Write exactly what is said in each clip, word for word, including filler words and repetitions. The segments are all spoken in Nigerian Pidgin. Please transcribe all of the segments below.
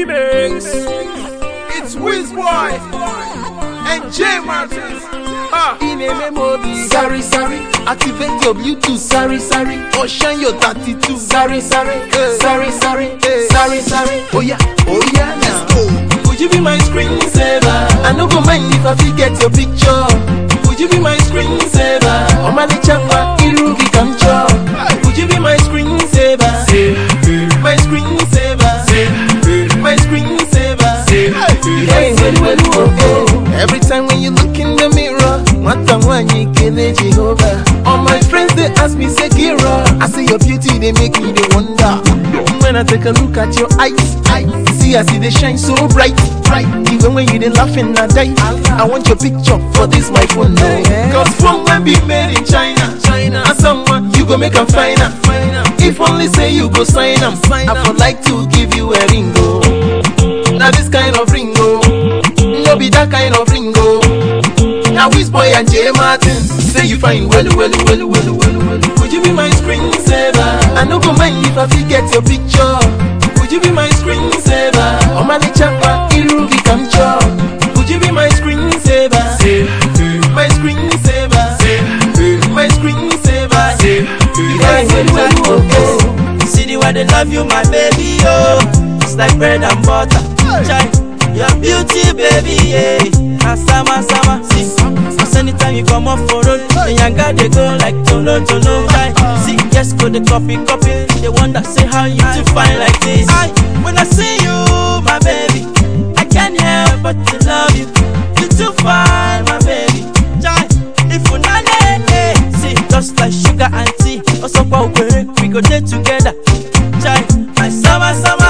remix. It's Wizboy and J Martin. Ah. In a memory, sorry, sorry. Activate your Bluetooth, sorry, sorry. Or shine your thirty-two, sorry, sorry. Hey. Sorry, sorry. Hey. Sorry, sorry. Oh yeah, oh yeah, let's go. Would you be my screensaver? I no go mind if I forget your picture. Would you be my screensaver? Oh my chapa, irugi kamcho. Would you be my screensaver? My screensaver. My screensaver. Hey, well, well, oh, oh. Every time when you look in the mirror, Matamwani kele Jehovah. All my friends they ask me Sekira. I see your beauty, they make me they wonder. When I take a look at your eyes, I see I see they shine so bright, bright. Even when you they laughing I die. I want your picture for this my phone now. Cause phone will be made in China, China. And someone you go make a finer. If only say you go sign them, I would like to give you a ringo. Now this kind of ringo, no be that kind of ringo. Now Wizboy and J Martin say you fine, well, well, well, well, well, well. Would you be my screensaver? I no go mind if I forget your picture. Would you be my screensaver? Oh my chapa, irugi kamcho. Would you be my screensaver? My screensaver. My screensaver. Hey, well, well, well, well. See the way they love you, my baby, oh. It's like bread and butter. Chai, your beauty, baby, yeah. And sama, sama, see. Cause anytime you come up for road, the younger they go like tolo, tolo. Chai, see, yes, go the copy, copy. They wonder, say how you to find like this. I, when I see you, my baby, I can't help but to love you. You too fine, my baby. Chai, if you not let see, just like sugar and tea. Also, we go there together. Chai, my summer, summer,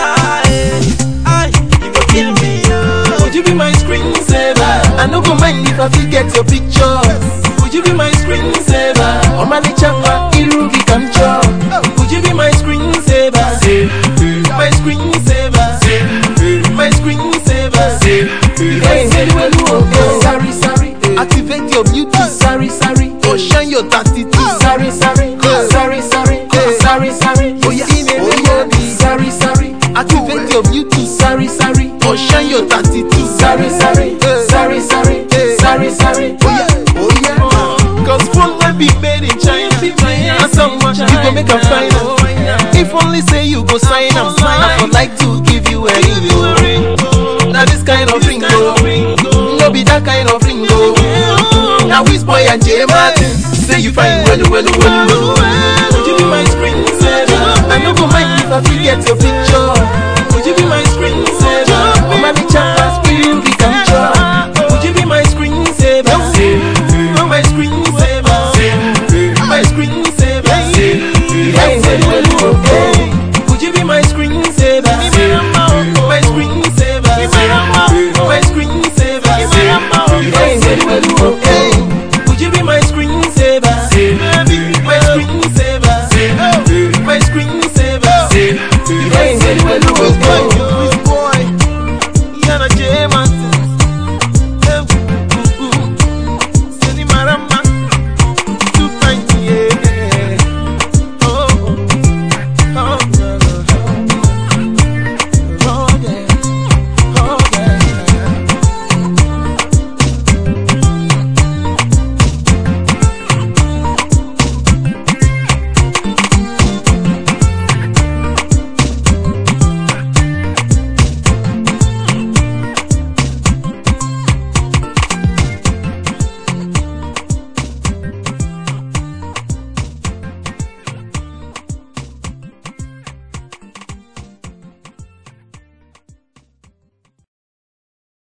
I, you go kill me, yo. Would you be my screensaver? I no go mind if I forget your picture. Would you be my screensaver? Oh my chapa, irugi kamcho. Would you be my screensaver? My screensaver. My screensaver. Hey, hey, well, oh, oh. Sorry, sorry. Activate your Bluetooth, sorry, sorry. Or shine your thirty-two, sorry, sorry. Sorry, sorry. Sorry, sorry. Oh yeah, oh yeah. Sorry, sorry. Activate your Bluetooth, sorry, sorry. Or shine your thirty-two, sorry, sorry. Sorry, sorry. Sorry, sorry. Oh yeah, oh yeah. Cause phone will be made in China. And someone you go make a final. If only say you go sign them, I would like to give you a ringo. Now this kind of ringo, no be that kind of ringo. Now Wizboy and J Martin say you find well, well, well, well. Would you be my screensaver? I no go mind if I forget your picture. Would you be my screensaver? Oh my chapa, spirit we can draw. Would you be my screensaver? My screensaver. My screensaver. Hey, well, well, well, well. Would you be my screensaver? My screensaver. My screensaver. Hey, well, well, well, well. Would you be my screensaver? My screensaver. My screensaver. Hey, well, well, well, well.